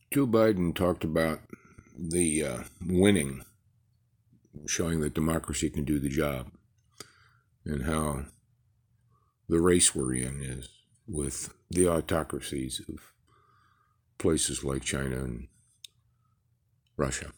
Joe Biden talked about the winning, showing that democracy can do the job, and how the race we're in is with the autocracies of places like China and Russia.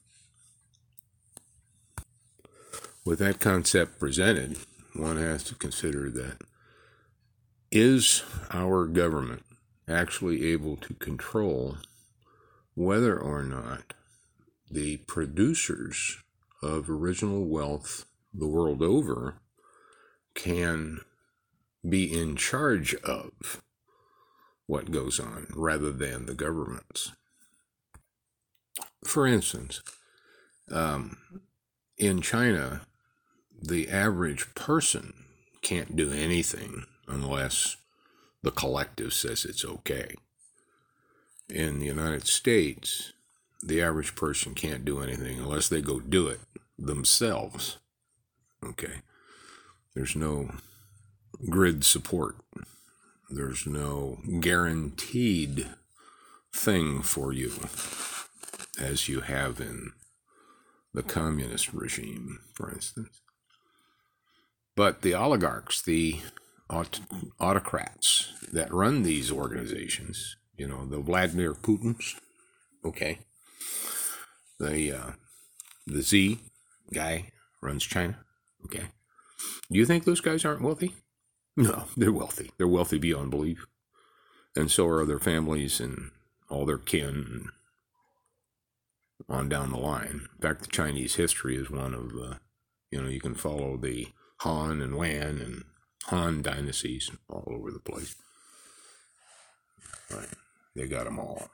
With that concept presented, one has to consider that is our government actually able to control whether or not the producers of original wealth the world over can be in charge of what goes on rather than the governments. For instance, in China, the average person can't do anything unless the collective says it's okay. In the United States, the average person can't do anything unless they go do it themselves. Okay. There's no grid support. There's no guaranteed thing for you as you have in the communist regime, for instance. But the oligarchs, the autocrats that run these organizations, the Vladimir Putins, okay, the Z guy runs China, okay. Do you think those guys aren't wealthy? No, they're wealthy. They're wealthy beyond belief. And so are their families and all their kin on down the line. In fact, the Chinese history is one of, you can follow the Han and Wan and Han dynasties all over the place. Right. They got them all.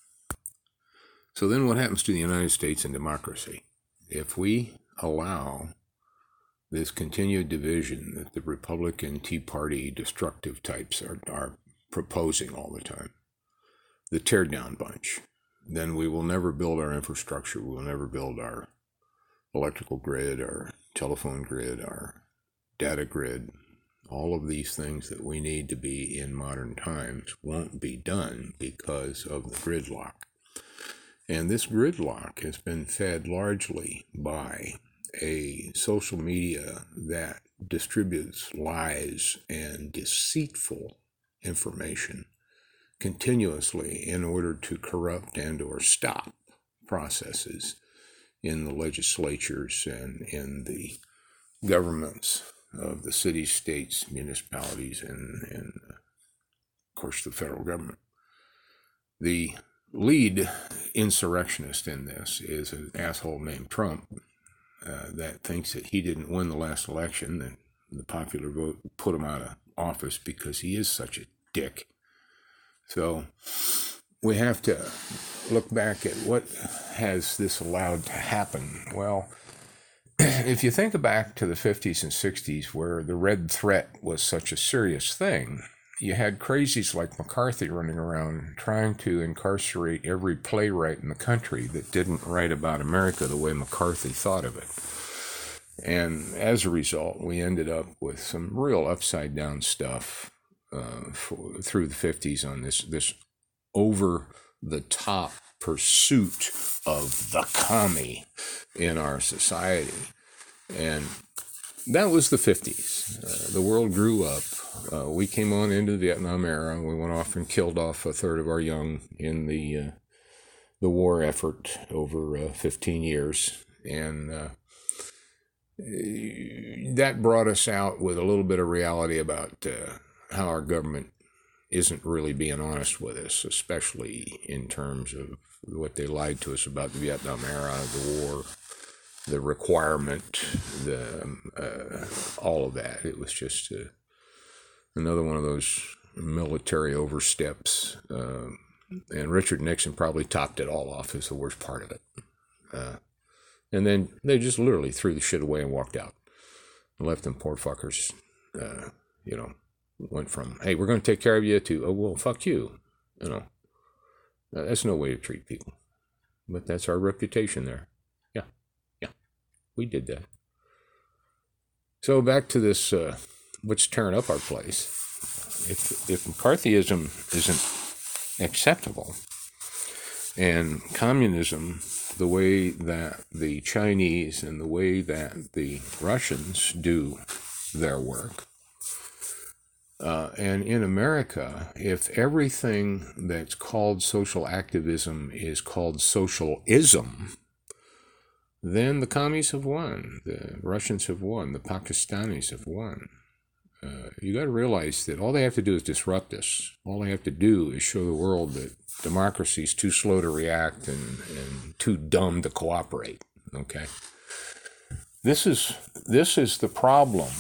So then what happens to the United States and democracy? If we allow this continued division that the Republican Tea Party destructive types are proposing all the time, the tear-down bunch, then we will never build our infrastructure. We will never build our electrical grid, our telephone grid, our data grid. All of these things that we need to be in modern times won't be done because of the gridlock. And this gridlock has been fed largely by a social media that distributes lies and deceitful information continuously in order to corrupt and or stop processes in the legislatures and in the governments of the cities, states, municipalities, and of course the federal government. The lead insurrectionist in this is an asshole named Trump that thinks that he didn't win the last election, that the popular vote put him out of office because he is such a dick. So we have to look back at what has this allowed to happen. Well, if you think back to the 50s and 60s where the red threat was such a serious thing, you had crazies like McCarthy running around trying to incarcerate every playwright in the country that didn't write about America the way McCarthy thought of it. And as a result, we ended up with some real upside-down stuff through the 50s on this over-the-top pursuit of the commie in our society. And that was the 50s. The world grew up. We came on into the Vietnam era. We went off and killed off a third of our young in the war effort over 15 years. And that brought us out with a little bit of reality about how our government isn't really being honest with us, especially in terms of what they lied to us about the Vietnam era, the war, the requirement, all of that. It was just another one of those military oversteps. And Richard Nixon probably topped it all off as the worst part of it. And then they just literally threw the shit away and walked out. And left them poor fuckers, went from, hey, we're going to take care of you, to, oh, well, fuck you. That's no way to treat people. But that's our reputation there. Yeah, we did that. So back to this, what's tearing up our place. If McCarthyism isn't acceptable, And communism, the way that the Chinese and the way that the Russians do their work, and in America, if everything that's called social activism is called socialism, then the commies have won, the Russians have won, the Pakistanis have won. You got to realize that all they have to do is disrupt us. All they have to do is show the world that democracy is too slow to react and too dumb to cooperate. Okay, this is the problem.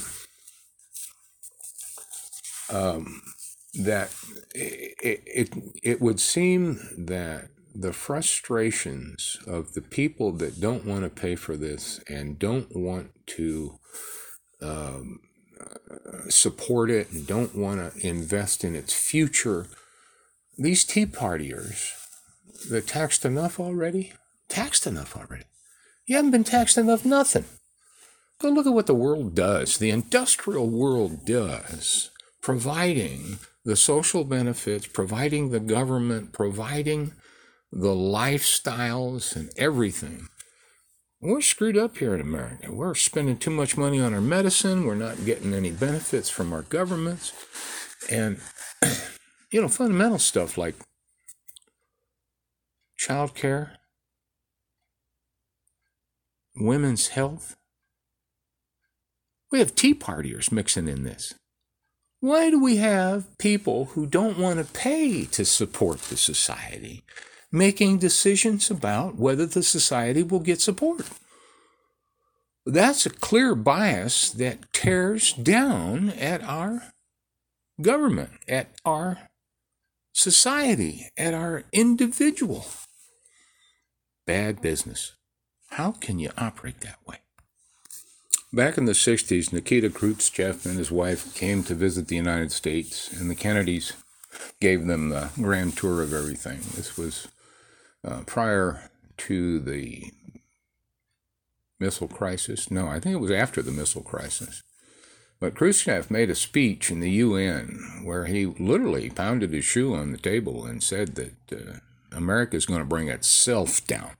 That it would seem that the frustrations of the people that don't want to pay for this and don't want to support it and don't want to invest in its future, these Tea Partiers that taxed enough already. You haven't been taxed enough nothing. Go look at what the world does, the industrial world does, providing the social benefits, providing the government, providing the lifestyles and everything. We're screwed up here in America. We're spending too much money on our medicine. We're not getting any benefits from our governments. And, fundamental stuff like child care, women's health. We have Tea Partiers mixing in this. Why do we have people who don't want to pay to support the society making decisions about whether the society will get support? That's a clear bias that tears down at our government, at our society, at our individual. Bad business. How can you operate that way? Back in the 60s, Nikita Khrushchev and his wife came to visit the United States, and the Kennedys gave them the grand tour of everything. This was prior to the missile crisis. No, I think it was after the missile crisis. But Khrushchev made a speech in the UN where he literally pounded his shoe on the table and said that America is going to bring itself down.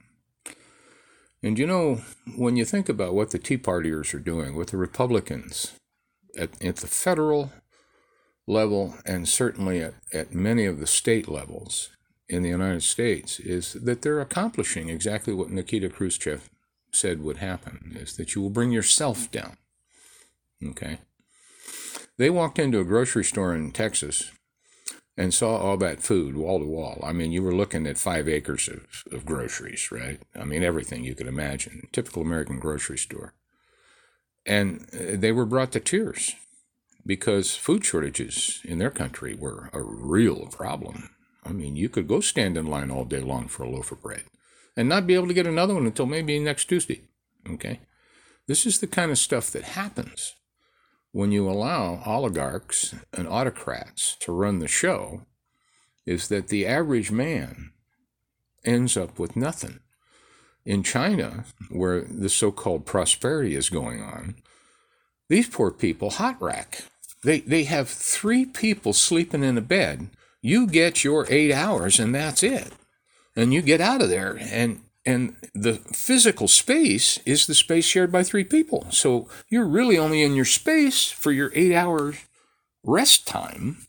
And when you think about what the Tea Partiers are doing, what the Republicans at the federal level and certainly at many of the state levels in the United States, is that they're accomplishing exactly what Nikita Khrushchev said would happen, is that you will bring yourself down. Okay? They walked into a grocery store in Texas and saw all that food wall to wall. I mean, you were looking at 5 acres of groceries, right? I mean, everything you could imagine. Typical American grocery store. And they were brought to tears because food shortages in their country were a real problem. I mean, you could go stand in line all day long for a loaf of bread and not be able to get another one until maybe next Tuesday, okay? This is the kind of stuff that happens when you allow oligarchs and autocrats to run the show, is that the average man ends up with nothing. In China, where the so-called prosperity is going on, these poor people hot rack. They have 3 people sleeping in a bed. You get your 8 hours and that's it. And you get out of there, and the physical space is the space shared by 3 people. So you're really only in your space for your 8 hours rest time.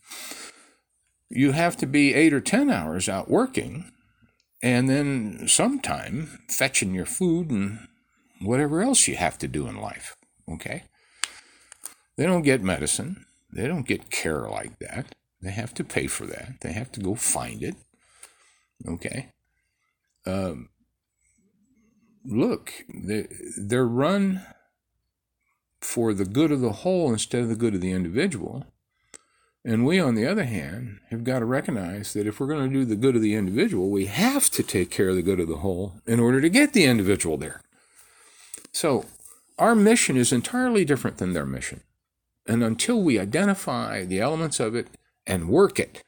You have to be 8 or 10 hours out working, and then sometime fetching your food and whatever else you have to do in life. Okay? They don't get medicine. They don't get care like that. They have to pay for that. They have to go find it. Okay? Look, they're run for the good of the whole instead of the good of the individual. And we, on the other hand, have got to recognize that if we're going to do the good of the individual, we have to take care of the good of the whole in order to get the individual there. So our mission is entirely different than their mission. And until we identify the elements of it and work it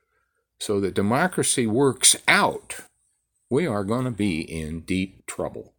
so that democracy works out, we are going to be in deep trouble.